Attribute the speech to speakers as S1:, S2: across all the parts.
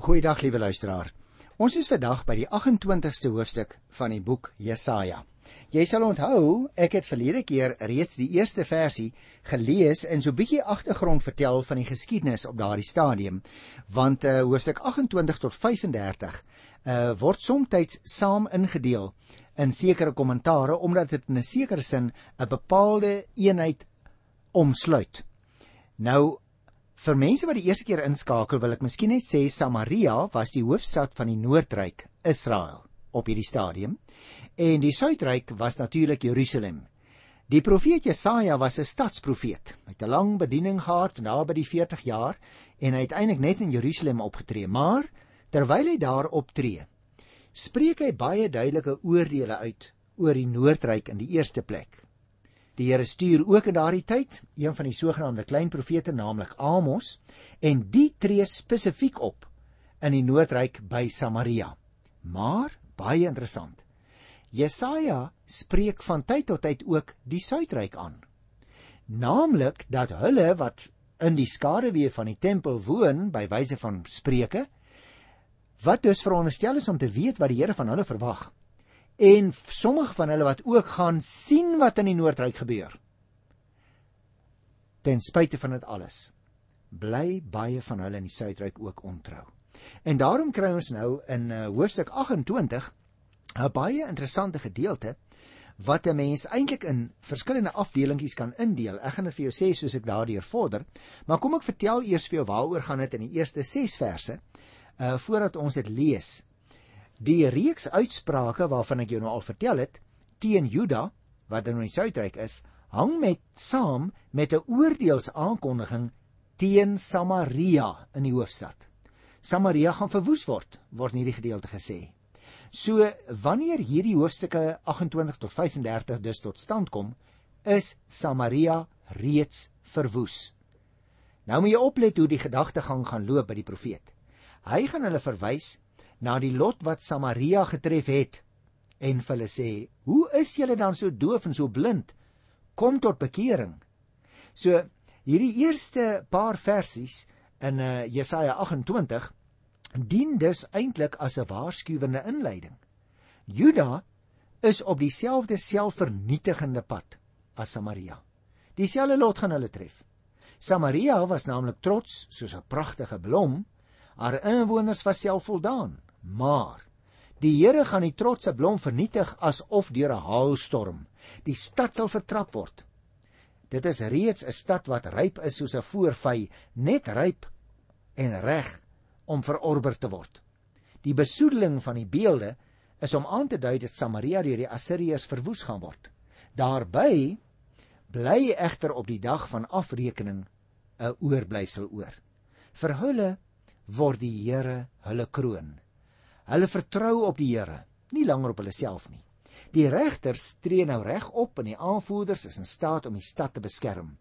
S1: Goeiedag, liewe luisteraar. Ons is vandag by die 28ste hoofstuk van die boek Jesaja. Jy sal onthou, ek het verlede keer reeds die eerste versie gelees en so bietjie agtergrond vertel van die geskiedenis op daardie stadium, want hoofstuk 28 tot 35 word somtyds saam ingedeel in sekere kommentare, omdat dit in 'n sekere sin 'n bepaalde eenheid omsluit. Nou, vir mense wat die eerste keer inskakel, wil ek miskien net sê, Samaria was die hoofstad van die Noordryk, Israel, op hierdie stadium, en die Suidryk was natuurlik Jerusalem. Die profeet Jesaja was 'n stadsprofeet. Hy het 'n lang bediening gehad, van daar by die 40 jaar, en hy het eintlik net in Jerusalem opgetree. Maar, terwyl hy daar optree, spreek hy baie duidelike oordeele uit oor die Noordryk in die eerste plek. Die Here stuur ook in daardie tyd een van die sogenaamde klein profete, naamlik Amos, en die tree spesifiek op in die Noordryk by Samaria. Maar, baie interessant, Jesaja spreek van tyd tot tyd ook die Suidryk aan. Naamlik dat hulle wat in die skaduwee van die tempel woon, by wyse van Spreuke, wat dus veronderstel is om te weet wat die Here van hulle verwag, en sommige van hulle wat ook gaan sien wat in die Noordryk gebeur. Ten spyte van dit alles, bly baie van hulle in die Suidryk ook ontrou. En daarom kry ons nou in hoofstuk 28 'n baie interessante gedeelte, wat 'n mens eintlik in verskillende afdelingkies kan indeel. Ek gaan dit vir jou sê soos ek daardeur vorder, maar kom ek vertel eers vir jou waaroor gaan dit in die eerste 6 verse, voordat ons dit lees. Die reeks uitsprake waarvan ek jou nou al vertel het, teen Juda, wat in die Suidryk is, hang saam met 'n oordeelsaankondiging teen Samaria in die hoofstad. Samaria gaan verwoes word in hierdie gedeelte gesê. So, wanneer hierdie hoofstukke 28 tot 35 dus tot stand kom, is Samaria reeds verwoes. Nou moet jy oplet hoe die gedagtegang gaan loop by die profeet. Hy gaan hulle verwys na die lot wat Samaria getref het, en vir hulle sê, hoe is julle dan so doof en so blind? Kom tot bekering. So, hierdie eerste paar versies in Jesaja 28, dien dus eintlik as 'n waarskuwende inleiding. Juda is op dieselfde selfvernietigende pad as Samaria. Dieselfde lot gaan hulle tref. Samaria was naamlik trots soos 'n pragtige blom, haar inwoners was selfvoldaan, maar die Here gaan die trotse blom vernietig asof deur 'n haalstorm. Die stad sal vertrap word. Dit is reeds 'n stad wat ryp is soos 'n voorvy, net ryp en reg om verorber te word. Die besoedeling van die beelde is om aan te dui dat Samaria deur die Assiriërs verwoes gaan word. Daarby bly egter op die dag van afrekening 'n oorblyfsel oor. Vir hulle word die Here hulle kroon. Hulle vertrou op die Here, nie langer op hulle self nie. Die regters tree nou reg op en die aanvoerders is in staat om die stad te beskerm.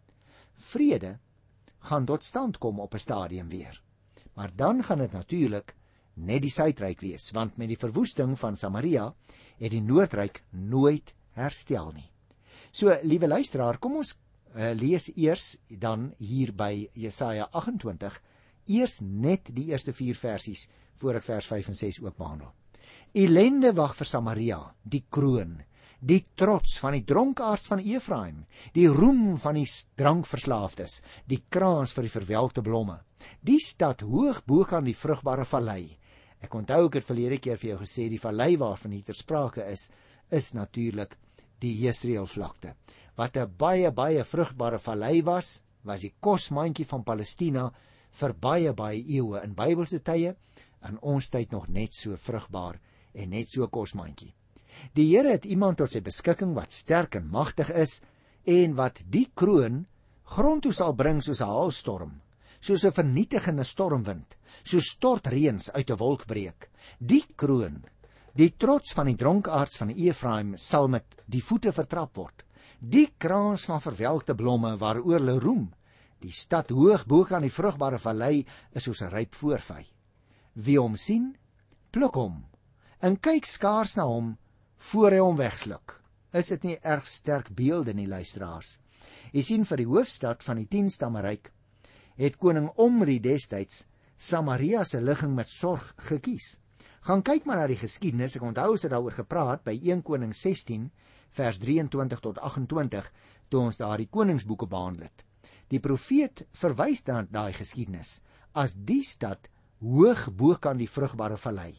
S1: Vrede gaan tot stand kom op 'n stadium weer. Maar dan gaan dit natuurlik net die Suidryk wees, want met die verwoesting van Samaria het die Noordryk nooit herstel nie. So, liewe luisteraar, kom ons lees eers dan hier by Jesaja 28, eers net die eerste 4 versies, voor ek vers 5 en 6 ook behandel. Ellende wag vir Samaria, die kroon, die trots van die dronkaards van Efraim, die roem van die drankverslaafdes, die kraans vir die verwelkte blomme, die stad hoog bo aan die vrugbare vallei. Ek onthou ek het verlede keer vir jou gesê, die vallei waarvan hier ter sprake is natuurlik die Jesreelvlakte. Wat 'n baie vrugbare vallei was die kosmandjie van Palestina vir baie eeue in Bybelse tye, in ons tyd nog net so vrugbaar en net so kosmandjie. Die Here het iemand tot sy beskikking wat sterk en magtig is, en wat die kroon grond toe sal bring soos 'n haalstorm, soos 'n vernietigende stormwind, soos stortreëns uit 'n wolk breek. Die kroon, die trots van die dronkaards van Efraim, sal met die voete vertrap word. Die kraans van verwelkte blomme waaroor hulle roem, die stad hoog bo aan die vrugbare vallei, is soos 'n ryp voorvy. Wie hom sien, pluk hom, en kyk skaars na hom, voor hy hom wegsluk. Is dit nie erg sterk beelde nie, luisteraars? Jy sien, vir die hoofstad van die 10-stammeryk het koning Omri destyds Samaria se ligging met sorg gekies. Gaan kyk maar na die geskiedenis, ek onthou ons het daaroor gepraat by 1 Koning 16 vers 23 tot 28 toe ons daar die koningsboeke behandel het. Die profeet verwys dan daai geskiedenis as die stad hoog bokant die vrugbare vallei.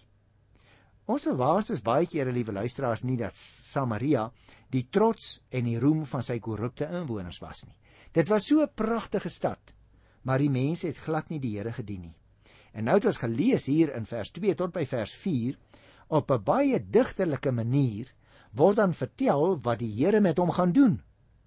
S1: Ons verwaar soos baie kere, liewe luisteraars, nie dat Samaria die trots en die roem van sy korrupte inwoners was nie. Dit was so 'n pragtige stad, maar die mense het glad nie die Here gedien nie. En nou het ons gelees hier in vers 2 tot by vers 4, op 'n baie digterlike manier word dan vertel wat die Here met hom gaan doen.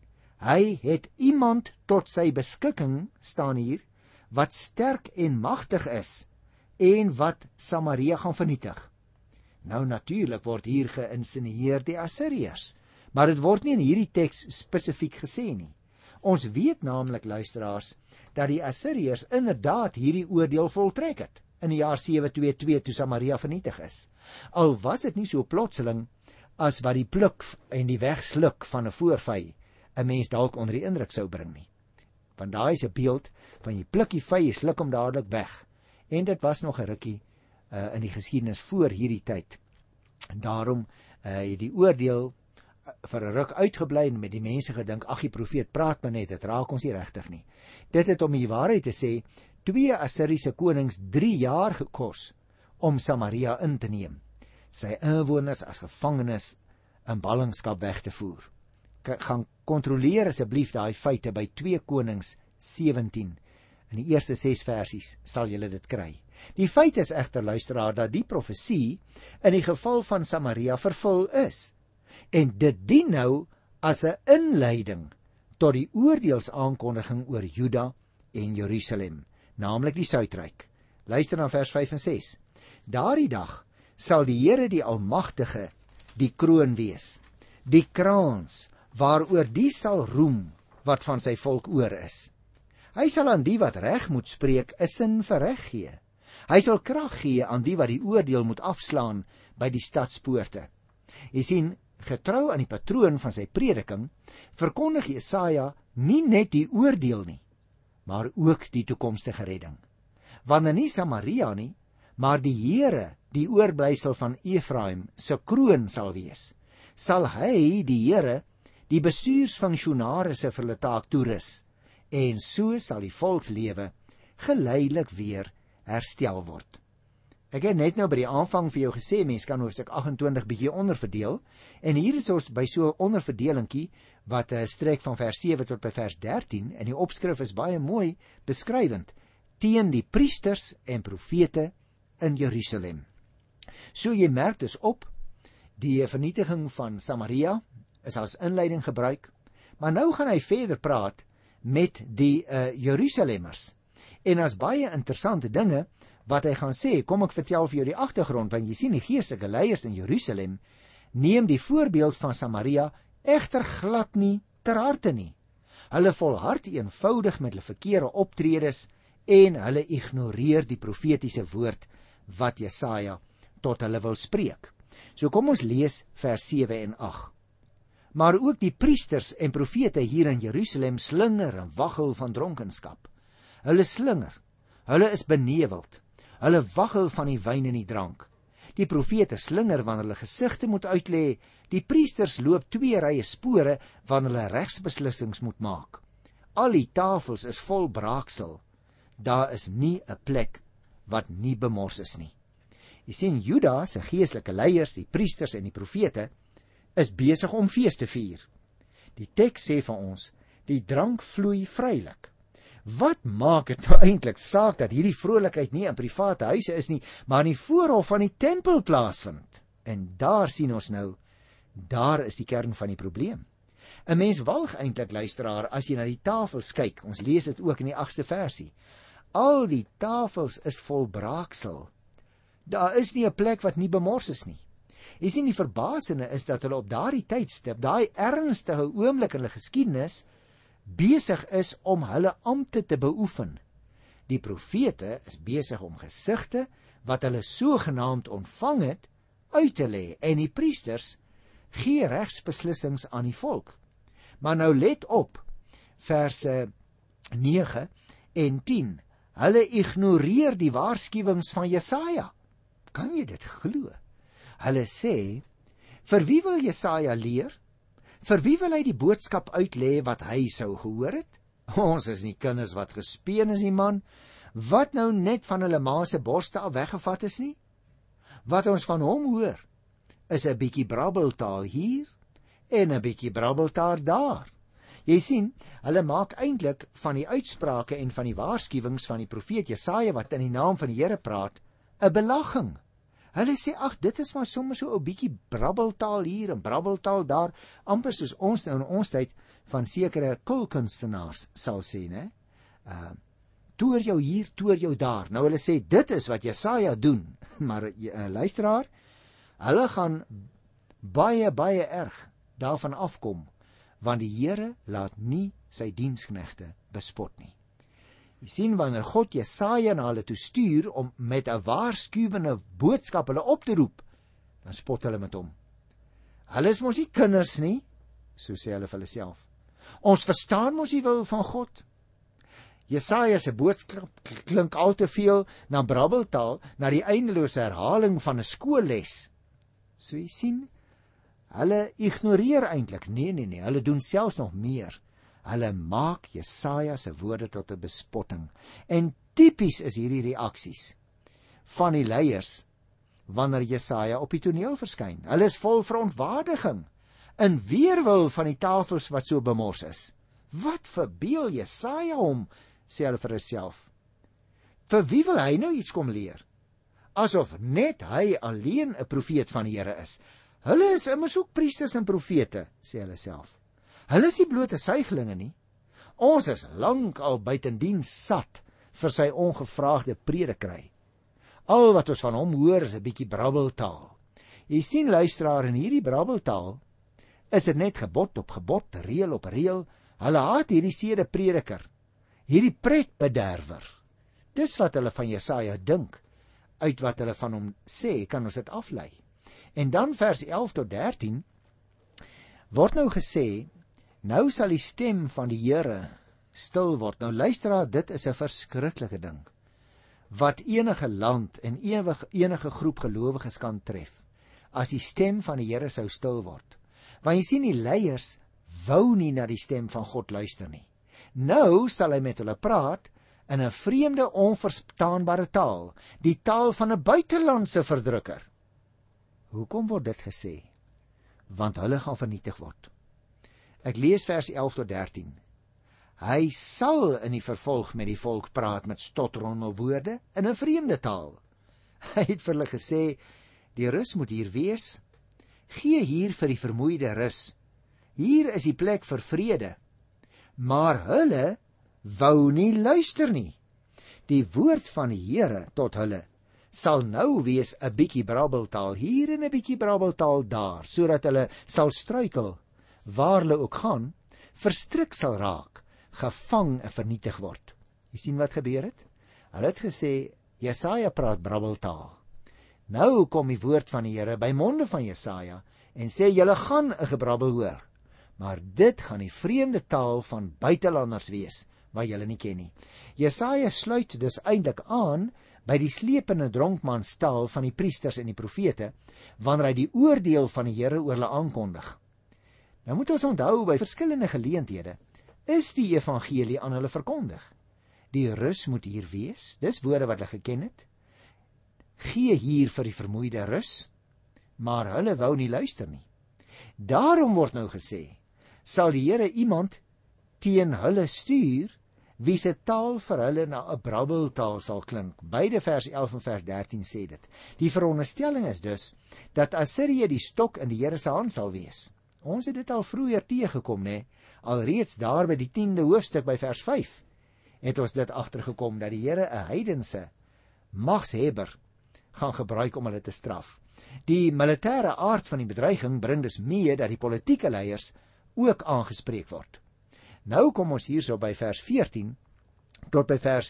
S1: Hy het iemand tot sy beskikking, staan hier, wat sterk en magtig is en wat Samaria gaan vernietig. Nou natuurlik word hier geïnsinueer die Assiriërs, maar dit word nie in hierdie teks spesifiek gesê nie. Ons weet naamlik, luisteraars, dat die Assiriërs inderdaad hierdie oordeel voltrek het in die jaar 722 toe Samaria vernietig is. Al was dit nie so plotseling as wat die pluk en die wegsluk van 'n voorvy 'n mens dalk onder die indruk sou bring nie. Want daai is 'n beeld van jy pluk die vy, jy sluk hom dadelik weg. En dit was nog 'n rukkie in die geskiedenis voor hierdie tyd. En daarom het die oordeel vir 'n ruk uitgebly en met die mense gedink, ag die profeet praat maar net, dit raak ons nie regtig nie. Dit het om die waarheid te sê 2 Assiriese konings 3 jaar gekos om Samaria in te neem, sy inwoners as gevangenes in ballingskap weg te voer. Gaan kontroleer asseblief daai feite by 2 Konings 17. In die eerste 6 versies sal julle dit kry. Die feit is egter, luisteraar, dat die profesie in die geval van Samaria vervul is. En dit dien nou as 'n inleiding tot die oordeelsaankondiging oor Juda en Jerusalem, naamlik die Suidryk. Luister na vers 5 en 6. Daardie dag sal die Here die Almagtige die kroon wees, die kraans waaroor die sal roem wat van sy volk oor is. Hy sal aan die wat reg moet spreek 'n sin vir reg gee. Hy sal krag gee aan die wat die oordeel moet afslaan by die stadspoorte. Jy sien, getrou aan die patroon van sy prediking, verkondig Jesaja nie net die oordeel nie, maar ook die toekomstige redding. Wanneer nie Samaria nie, maar die Here, die oorblysel van Efraim, se kroon sal wees, sal hy, die Here, die bestuursfunksionarisse vir hulle taak toerus, en so sal die volkslewe geleidelik weer herstel word. Ek het net nou by die aanvang vir jou gesê, mens kan hoofstuk 28 bietjie onderverdeel, en hier is ons by so 'n onderverdelingkie, wat strek van vers 7 tot by vers 13, en die opskrif is baie mooi beskrywend, teen die priesters en profete in Jerusalem. So jy merk dus op, die vernietiging van Samaria is as inleiding gebruik, maar nou gaan hy verder praat met die Jerusalemmers, en as baie interessante dinge wat hy gaan sê. Kom ek vertel vir jou die agtergrond, want jy sien die geestelike leiers in Jerusalem neem die voorbeeld van Samaria egter glad nie ter harte nie. Hulle volhard eenvoudig met hulle verkeerde optredes en hulle ignoreer die profetiese woord wat Jesaja tot hulle wil spreek. So kom ons lees vers 7 en 8. Maar ook die priesters en profete hier in Jerusalem slinger en waggel van dronkenskap. Hulle slinger, hulle is beneveld, hulle waggel van die wyn en die drank. Die profete slinger wanneer hulle gesigte moet uitlê, die priesters loop 2 rye spore wanneer hulle regsbeslissings moet maak. Al die tafels is vol braaksel, daar is nie 'n plek wat nie bemors is nie. Jy sien, Juda se geestelike leiers, die priesters en die profete, is besig om fees te vier. Die teks sê vir ons, die drank vloei vrylik. Wat maak dit nou eintlik saak dat hierdie vrolikheid nie in private huise is nie, maar in die voorhof van die tempel plaasvind? En daar sien ons nou, daar is die kern van die probleem. 'n Mens walg eintlik, luisteraar, as jy na die tafels kyk. Ons lees dit ook in die 8ste versie. Al die tafels is vol braaksel. Daar is nie 'n plek wat nie bemors is nie. Jy sien, die verbasende is dat hulle op daardie tydstip, daai ernstige oomblik in hulle geskiedenis, besig is om hulle ampte te beoefen. Die profete is besig om gesigte wat hulle sogenaamd ontvang het, uit te lê, en die priesters gee regsbeslissings aan die volk. Maar nou let op, verse 9 en 10. Hulle ignoreer die waarskuwings van Jesaja. Kan jy dit glo? Hulle sê, vir wie wil Jesaja leer? Vir wie wil hy die boodskap uitlê wat hy sou gehoor het? Ons is nie kinders wat gespeen is nie, man. Wat nou net van hulle ma se borste af weggevat is nie? Wat ons van hom hoor, is 'n bietjie brabbeltaal hier en 'n bietjie brabbeltaal daar. Jy sien, hulle maak eintlik van die uitsprake en van die waarskuwings van die profeet Jesaja wat in die naam van die Here praat, 'n belaging. Hulle sê, ag, dit is maar sommer so 'n bietjie brabbeltaal hier en brabbeltaal daar, amper soos ons nou in ons tyd van sekere kulkunstenaars sal sê, né? Toer jou hier, toer jou daar. Nou hulle sê, dit is wat Jesaja doen. Maar luisteraar, hulle gaan baie, baie erg daarvan afkom, want die Here laat nie sy diensknegte bespot nie. Jy sien, wanneer God Jesaja na hulle toe stuur om met 'n waarskuwende boodskap hulle op te roep, dan spot hulle met hom. Hulle is mos nie kinders nie, so sê hulle vir hulle self. Ons verstaan mos die wil van God. Jesaja se boodskap klink al te veel na brabbeltaal, na die eindelose herhaling van 'n skoolles. So jy sien, hulle ignoreer eintlik. Nee, hulle doen selfs nog meer. Hulle maak Jesaja se woorde tot 'n bespotting. En tipies is hierdie reaksies van die leiers wanneer Jesaja op die toneel verskyn. Hulle is vol verontwaardiging in weerwil van die tafels wat so bemors is. Wat verbeel Jesaja hom, sê hulle vir hulself. Vir wie wil hy nou iets kom leer? Asof net hy alleen 'n profeet van die Here is. Hulle is immers ook priesters en profete, sê hulle self. Hulle is nie blote suigelinge nie. Ons is lank al buitendien sat vir sy ongevraagde predikry. Al wat ons van hom hoor is 'n bietjie brabbeltaal. Jy sien, luisteraar, in hierdie brabbeltaal is dit net gebod op gebod, reël op reël. Hulle haat hierdie sede prediker, hierdie pretbederwer. Dis wat hulle van Jesaja dink. Uit wat hulle van hom sê, kan ons dit aflei. En dan vers 11 tot 13 word nou gesê, nou sal die stem van die Here stil word. Nou luisteraar, dit is 'n verskriklike ding wat enige land en enige groep gelowiges kan tref, as die stem van die Here sou stil word. Want jy sien, die leiers wou nie na die stem van God luister nie. Nou sal hy met hulle praat in 'n vreemde, onverstaanbare taal, die taal van 'n buitelandse verdrukker. Hoekom word dit gesê? Want hulle gaan vernietig word. Ek lees vers 11 tot 13. Hy sal in die vervolg met die volk praat met stotterende woorde in 'n vreemde taal. Hy het vir hulle gesê, die rus moet hier wees. Gee hier vir die vermoeide rus. Hier is die plek vir vrede. Maar hulle wou nie luister nie. Die woord van die Here tot hulle sal nou wees 'n bietjie brabbeltaal hier en 'n bietjie brabbeltaal daar, sodat hulle sal struikel waar hulle ook gaan, verstrik sal raak, gevang en vernietig word. Jy sien wat gebeur het? Hulle het gesê, Jesaja praat brabbeltaal. Nou kom die woord van die Here by monde van Jesaja en sê, julle gaan 'n gebrabbel hoor, maar dit gaan die vreemde taal van buitelanders wees, wat julle nie ken nie. Jesaja sluit dus eintlik aan by die slepende dronkmanstaal van die priesters en die profete, wanneer hy die oordeel van die Here oor hulle aankondig. Nou moet ons onthou, by verskillende geleenthede is die evangelie aan hulle verkondig. Die rus moet hier wees, dis woorde wat hulle geken het. Gee hier vir die vermoeide rus, maar hulle wou nie luister nie. Daarom word nou gesê, sal die Here iemand teen hulle stuur, wie se taal vir hulle na 'n brabbeltaal sal klink. Beide vers 11 en vers 13 sê dit. Die veronderstelling is dus dat Assirië die stok in die Here se hand sal wees. Ons het dit al vroeër teëgekom, né? Alreeds daar by die 10de hoofstuk by vers 5 het ons dit agtergekom dat die Here 'n heidense magshebber gaan gebruik om hulle te straf. Die militêre aard van die bedreiging bring dus mee dat die politieke leiers ook aangespreek word. Nou kom ons hierso by vers 14 tot by vers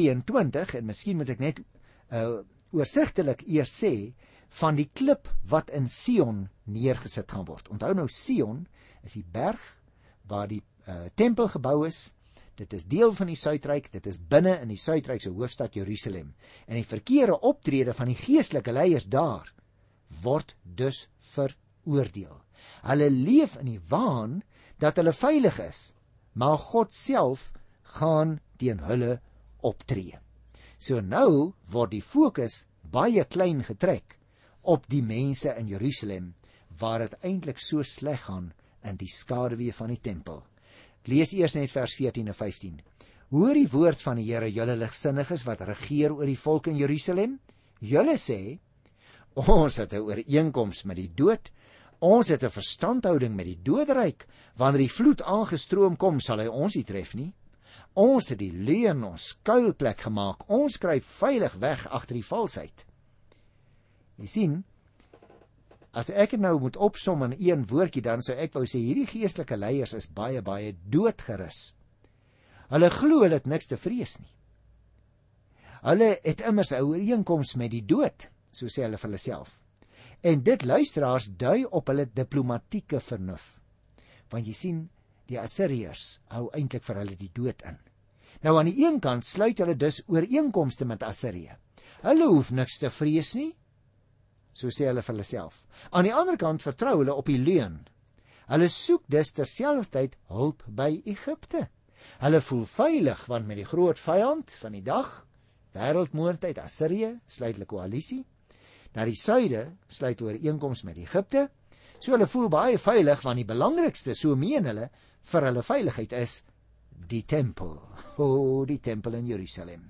S1: 22 en miskien moet ek net oorsigtelik eers sê van die klip wat in Sion neergesit gaan word. Onthou nou, Sion is die berg waar die tempel gebou is, dit is deel van die Suidryk, dit is binne in die Suidryk se hoofstad Jerusalem. En die verkeerde optrede van die geestelike leiers daar word dus veroordeel. Hulle leef in die waan dat hulle veilig is, maar God self gaan teen hulle optree. So nou word die fokus baie klein getrek op die mense in Jerusalem, waar dit eintlik so sleg gaan in die skaduwee van die tempel. Ek lees eers net vers 14 en 15. Hoor die woord van die Here, julle ligsinniges wat regeer oor die volk in Jerusalem. Julle sê, ons het 'n ooreenkoms met die dood, ons het 'n verstandhouding met die doderyk, wanneer die vloed aangestroom kom, sal hy ons nie tref nie. Ons het die leuen ons skuilplek gemaak, ons kruip veilig weg agter die valsheid. Jy sien, as ek het nou moet opsom in een woordjie, dan sou ek wou sê, hierdie geestelike leiers is baie, baie doodgerus. Hulle glo hulle het niks te vrees nie. Hulle het immers 'n ooreenkoms met die dood, so sê hulle vir hulle self. En dit, luisteraars, dui op hulle diplomatieke vernuf. Want jy sien, die Assiriërs hou eintlik vir hulle die dood in. Nou aan die een kant sluit hulle dus ooreenkomste met Assirië. Hulle hoef niks te vrees nie, so sê hulle vir hulle self. Aan die ander kant vertrou hulle op die leuen. Hulle soek dus terselfdertyd hulp by Egipte. Hulle voel veilig, want met die groot vyand van die dag, wêreldmoondheid Assirië, sluit hulle koalisie. Na die suide sluit ooreenkoms met Egipte. So hulle voel baie veilig, want die belangrikste, so meen hulle, vir hulle veiligheid is die tempel. Die tempel in Jerusalem.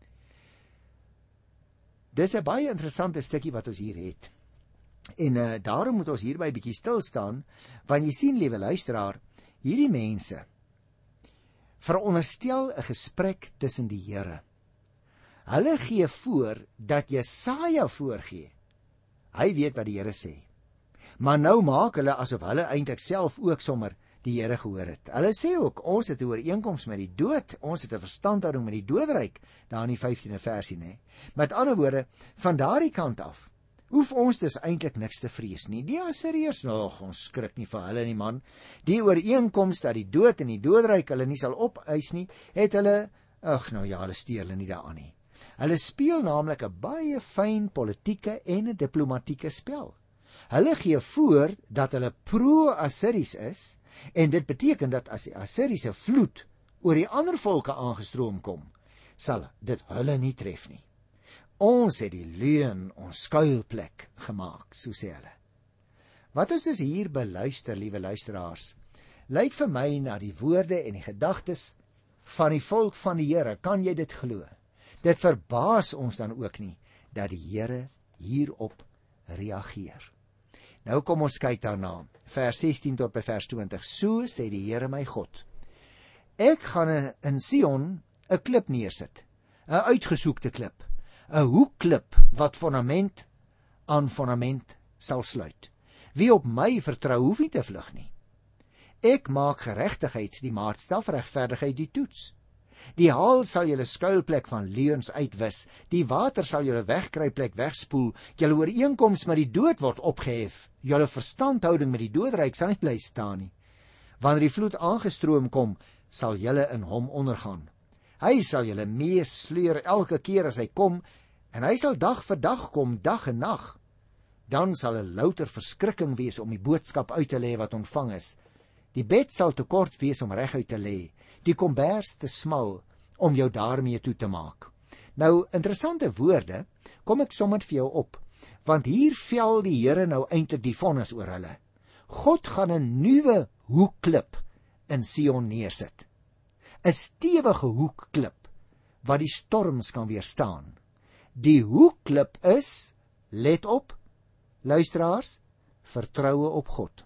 S1: Dis 'n baie interessante stukkie wat ons hier het. En daarom moet ons hierby bietjie stil staan, want jy sien, liewe luisteraar, hierdie mense veronderstel 'n gesprek tussen die Here. Hulle gee voor dat Jesaja voorgee. Hy weet wat die Here sê. Maar nou maak hulle asof hulle eintlik self ook sommer die Here gehoor het. Hulle sê ook, ons het 'n ooreenkoms met die dood, ons het 'n verstandhouding met die doderyk, daar in die 15de versie, nê. Met ander woorde, van daardie kant af, hoef ons dus eintlik niks te vrees nie. Die Assiriërs, ons skrik nie vir hulle nie, man. Die ooreenkoms dat die dood en die doderyk hulle nie sal opeis nie, het hulle, hulle steur hulle nie daaraan nie. Hulle speel naamlik 'n baie fyn politieke en 'n diplomatieke spel. Hulle gee voor dat hulle pro-Assyries is, en dit beteken dat as die Assiriese vloed oor die ander volke aangestroom kom, sal dit hulle nie tref nie. Ons het die leuen ons skuilplek gemaak, so sê hulle. Wat ons dus hier beluister, liewe luisteraars, lyk vir my na die woorde en die gedagtes van die volk van die Here. Kan jy dit glo? Dit verbaas ons dan ook nie dat die Here hierop reageer. Nou kom ons kyk daarna, vers 16 tot by vers 20. So sê die Here my God, ek gaan in Sion 'n klip neersit, 'n uitgesoekte klip, 'n hoekklip wat fondament aan fondament sal sluit. Wie op my vertrou, hoef nie te vlug nie. Ek maak geregtigheid die maatstaf, regverdigheid die toets. Die haal sal julle skuilplek van leuns uitwis, die water sal julle wegkruipplek wegspoel, julle ooreenkoms met die dood word opgehef, julle verstandhouding met die doderyk sal nie bly staan nie. Wanneer die vloed aangestroom kom, sal julle in hom ondergaan. Hy sal julle meesleur elke keer as hy kom, en hy sal dag vir dag kom, dag en nag. Dan sal 'n louter verskrikking wees om die boodskap uit te lê wat ontvang is. Die bed sal te kort wees om reguit te lê, die kombers te smal om jou daarmee toe te maak. Nou, interessante woorde, kom ek sommer vir jou op, want hier vel die Here nou eintlik die vonnis oor hulle. God gaan 'n nuwe hoekklip in Sion neersit. 'n Stewige hoekklip wat die storms kan weerstaan. Die hoekklip is, let op, luisteraars, vertroue op God.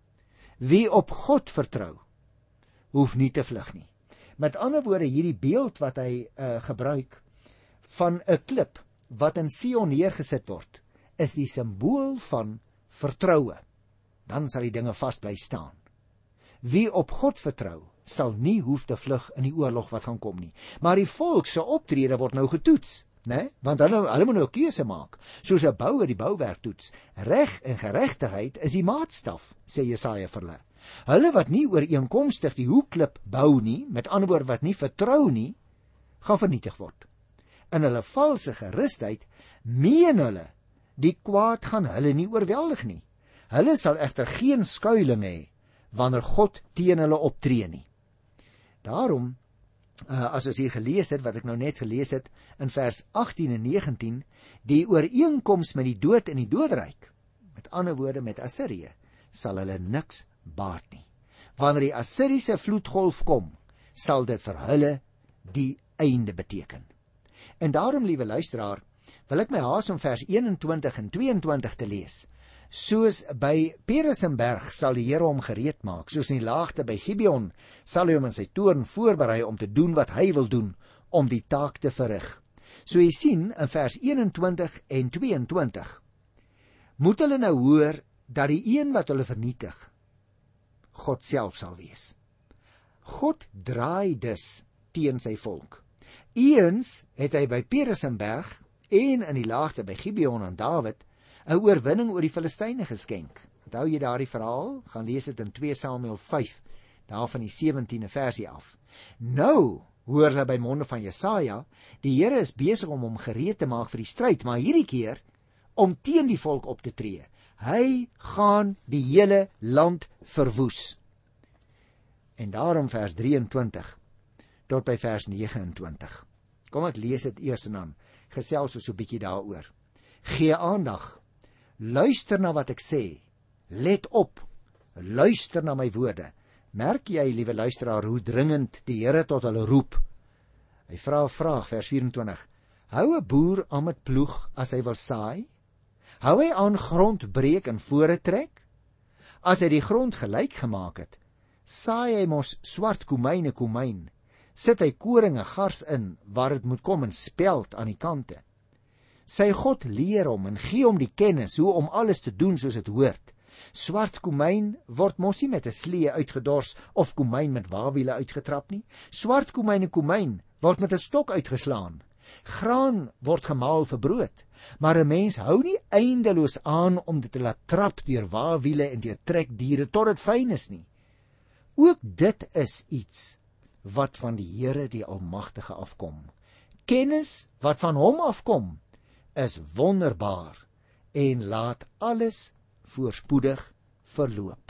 S1: Wie op God vertrou, hoef nie te vlug nie. Met ander woorde, hierdie beeld wat hy gebruik van 'n klip wat in Sion neergesit word, is die simbool van vertroue. Dan sal die dinge vas bly staan. Wie op God vertrou, sal nie hoef te vlug in die oorlog wat gaan kom nie. Maar die volk se optrede word nou getoets, né? Want hulle moet nou 'n keuse maak, soos 'n bouer die bouwerk toets. Reg en geregtigheid is die maatstaf, sê Jesaja vir hulle. Hulle wat nie ooreenkomstig die hoekklip bou nie, met ander woorde wat nie vertrou nie, gaan vernietig word. In hulle valse gerusheid meen hulle, die kwaad gaan hulle nie oorweldig nie. Hulle sal egter geen skuiling hê wanneer God teen hulle optree nie. Daarom, as ons hier gelees het, wat ek nou net gelees het, in vers 18 en 19, die ooreenkoms met die dood in die doodryk, met ander woorde met Assirië, sal hulle niks baat nie. Wanneer die Assiriese vloedgolf kom, sal dit vir hulle die einde beteken. En daarom, liewe luisteraar, wil ek my haas om vers 21 en 22 te lees. Soos by Peresenberg sal die Here hom gereed maak, soos in die laagte by Gibeon sal hy hom in sy toorn voorberei om te doen wat hy wil doen, om die taak te verrig. So jy sien in vers 21 en 22, moet hulle nou hoor dat die een wat hulle vernietig, God self sal wees. God draai dus teen sy volk. Eens het hy by Peresenberg en in die laagte by Gibeon aan Dawid 'n oorwinning oor die Filistyne geskenk. Onthou jy daardie verhaal? Gaan lees dit in 2 Samuel 5, daar van die 17de versie af. Nou hoor hulle by monde van Jesaja, die Here is besig om hom gereed te maak vir die stryd, maar hierdie keer om teen die volk op te tree. Hy gaan die hele land verwoes. En daarom vers 23 tot by vers 29. Kom ek lees dit eers en dan gesels ons so 'n bietjie daaroor. Gee aandag, luister na wat ek sê, let op, luister na my woorde. Merk jy, liewe luisteraar, hoe dringend die Here tot hulle roep? Hy vra 'n vraag, vers 24. Hou 'n boer aan met ploeg as hy wil saai? Hou hy aan grond breek en vore trek? As hy die grond gelyk gemaak het, saai hy mos swart komyn, sit hy koring en gars in waar dit moet kom en speld aan die kante. Sy God leer hom en gee hom die kennis hoe om alles te doen soos dit hoort. Swart komyn word mos nie met 'n slee uitgedors of komyn met waawiele uitgetrap nie. Swart komyn word met 'n stok uitgeslaan. Graan word gemaal vir brood, maar 'n mens hou nie eindeloos aan om dit te laat trap deur waawiele en deur trekdiere tot dit fyn is nie. Ook dit is iets wat van die Here die Almagtige afkom. Kennis wat van hom afkom is wonderbaar en laat alles voorspoedig verloop.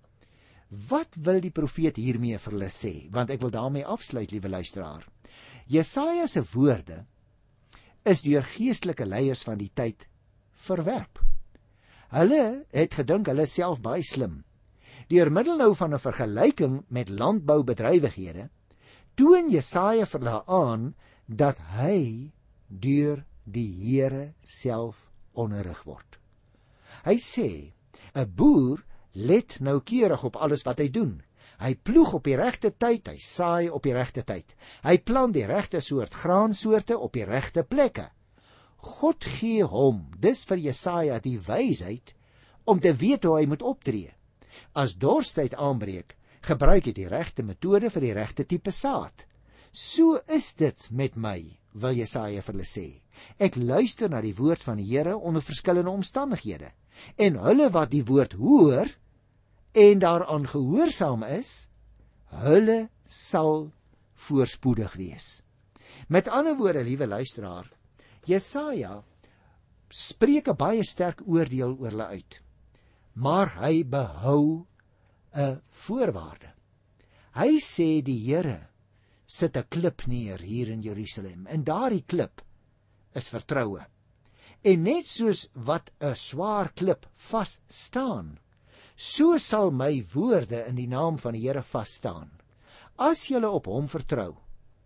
S1: Wat wil die profeet hiermee vir hulle sê? Want ek wil daarmee afsluit, liewe luisteraar. Jesaja se woorde is deur geestelike leiers van die tyd verwerp. Hulle het gedink hulle self baie slim. Deur middel nou van 'n vergelyking met landboubedrywighede, toon Jesaja vir hulle aan dat hy deur die Here self onderrig word. Hy sê, 'n boer let noukeurig op alles wat hy doen. Hy ploeg op die regte tyd, hy saai op die regte tyd. Hy plant die regte soort graansoorte op die regte plekke. God gee hom, dis vir Jesaja, die wysheid om te weet hoe hy moet optree. As dorstyd aanbreek, gebruik hy die regte metode vir die regte tipe saad. So is dit met my, wil Jesaja vir hulle sê. Ek luister na die woord van die Here onder verskillende omstandighede. En hulle wat die woord hoor en daaraan gehoorsaam is, hulle sal voorspoedig wees. Met ander woorde, liewe luisteraar, Jesaja spreek 'n baie sterk oordeel oor hulle uit. Maar hy behou 'n voorwaarde. Hy sê die Here sit 'n klip neer hier in Jerusalem en daardie klip is vertroue. En net soos wat 'n swaar klip vas staan, so sal my woorde in die naam van die Here vas staan. As julle op hom vertrou,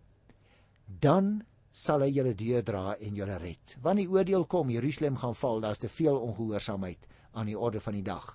S1: dan sal hy julle deurdra en julle red. Wanneer die oordeel kom, Jerusalem gaan val, daar is te veel ongehoorsaamheid aan die orde van die dag.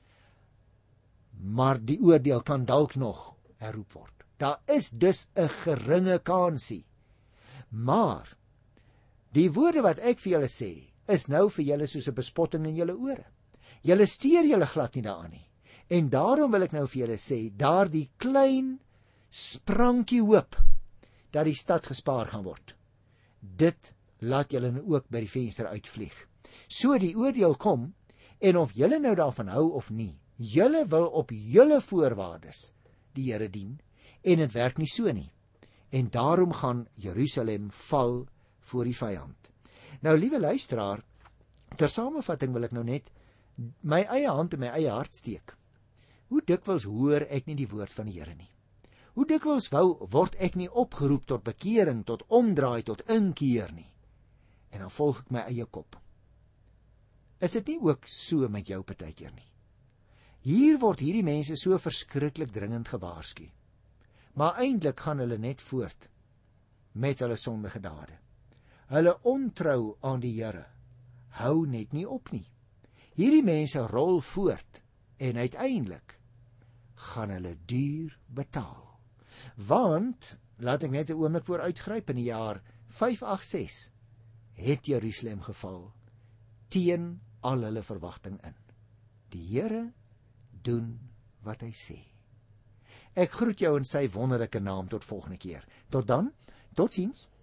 S1: Maar die oordeel kan dalk nog herroep word. Daar is dus 'n geringe kansie. Maar die woorde wat ek vir julle sê, is nou vir julle soos 'n bespotting in julle ore. Julle steur julle glad nie daaraan nie. En daarom wil ek nou vir julle sê, daardie klein sprankie hoop dat die stad gespaar gaan word, dit laat julle nou ook by die venster uitvlieg. So die oordeel kom, en of julle nou daarvan hou of nie, Julle wil op julle voorwaardes die Here dien, en dit werk nie so nie. En daarom gaan Jerusalem val voor die vyand. Nou, liewe luisteraar, ter samevatting wil ek nou net my eie hand in my eie hart steek. Hoe dikwels hoor ek nie die woord van die Here nie? Hoe dikwels word ek nie opgeroep tot bekering, tot omdraai, tot inkeer nie? En dan volg ek my eie kop. Is dit nie ook so met jou partykeer nie? Hier word hierdie mense so verskriklik dringend gewaarsku. Maar eintlik gaan hulle net voort met hulle sondige dade. Hulle ontrou aan die Here hou net nie op nie. Hierdie mense rol voort en uiteindelik gaan hulle duur betaal. Want, laat ek net 'n oomblik vooruitgryp, in die jaar 586 het Jerusalem geval teen al hulle verwagting in. Die Here doen wat hy sê. Ek groet jou in sy wonderlike naam tot volgende keer. Tot dan, totsiens.